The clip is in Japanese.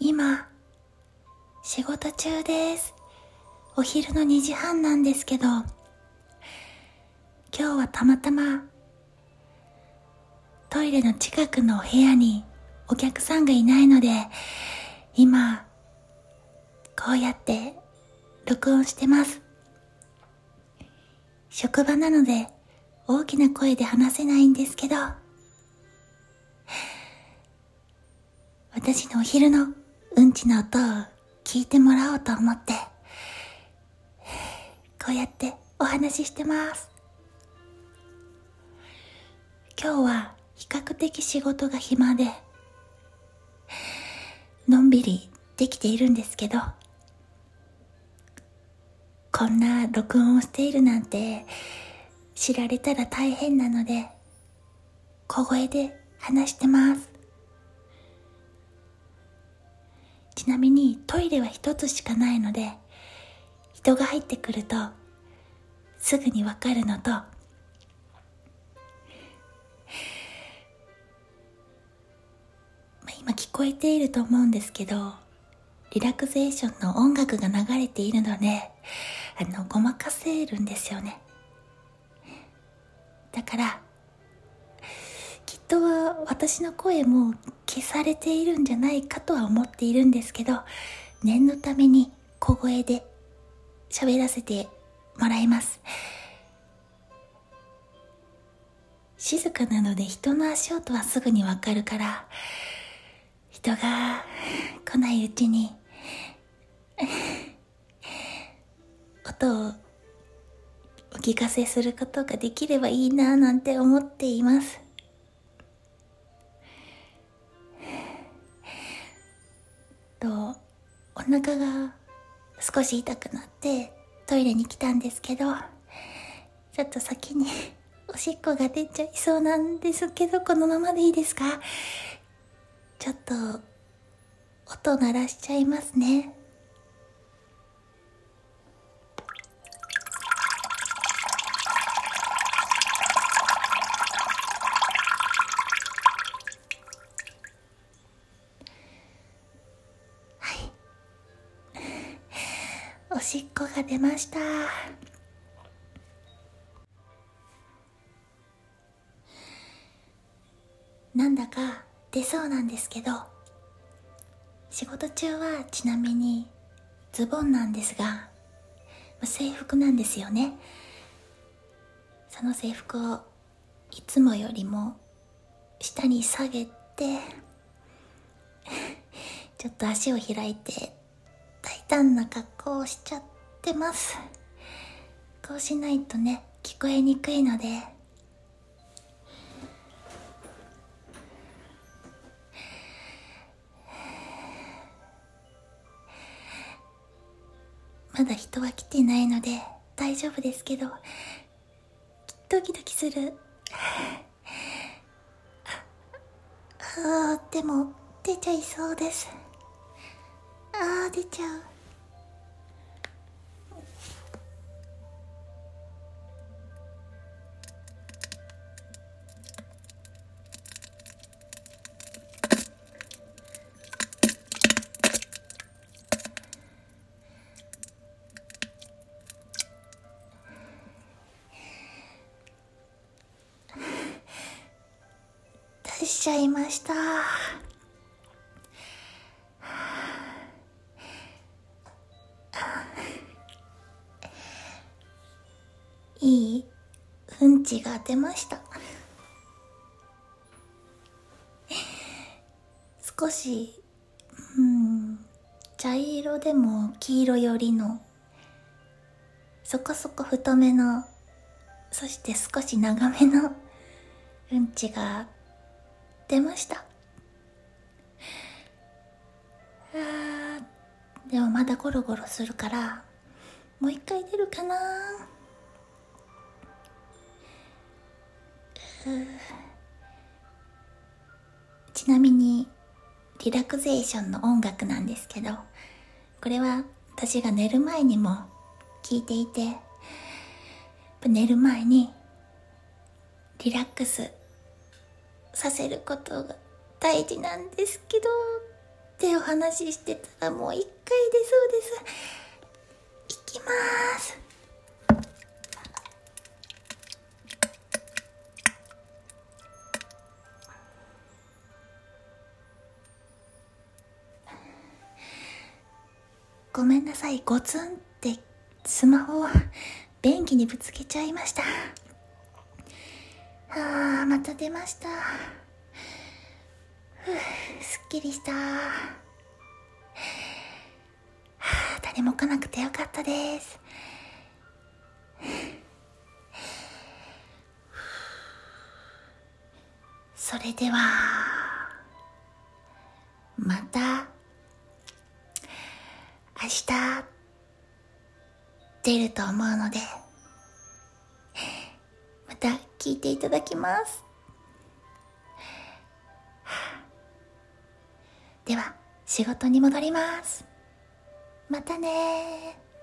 今仕事中です。お昼の2時半なんですけど、今日はたまたまトイレの近くの部屋にお客さんがいないので、今こうやって録音してます。職場なので大きな声で話せないんですけど、私のお昼のうんちの音を聞いてもらおうと思ってこうやってお話ししてます。今日は比較的仕事が暇でのんびりできているんですけど、こんな録音をしているなんて知られたら大変なので小声で話してます。ちなみにトイレは一つしかないので、人が入ってくるとすぐにわかるのと、今聞こえていると思うんですけど、リラクゼーションの音楽が流れているのでごまかせるんですよね。だからきっと私の声も消されているんじゃないかとは思っているんですけど、念のために小声で喋らせてもらいます。静かなので人の足音はすぐにわかるから、人が来ないうちに音をお聞かせすることができればいいななんて思っています。お腹が少し痛くなってトイレに来たんですけど、ちょっと先におしっこが出ちゃいそうなんですけど、このままでいいですか？ちょっと音鳴らしちゃいますね。おしっこが出ました。なんだか出そうなんですけど、仕事中はちなみにズボンなんですが、制服なんですよね。その制服をいつもよりも下に下げてちょっと足を開いて大胆な格好をしちゃってます。こうしないとね、聞こえにくいので。まだ人は来てないので大丈夫ですけど、ドキドキする。でも出ちゃいそうです。出ちゃう。出しちゃいました。いいうんちが出ました。少し茶色でも黄色寄りのそこそこ太めの、そして少し長めのうんちが出ました。でもまだゴロゴロするからもう一回出るかな。ちなみにリラクゼーションの音楽なんですけど、これは私が寝る前にも聞いていて、寝る前にリラックスさせることが大事なんですけど、 ってお話ししてたらもう一回出そうです。いきます。ごめんなさい、ゴツンってスマホを便器にぶつけちゃいました。また出ました。すっきりした。誰も来なくてよかったです。それではまた明日出ると思うので、また聞いていただきます。では仕事に戻ります。またね。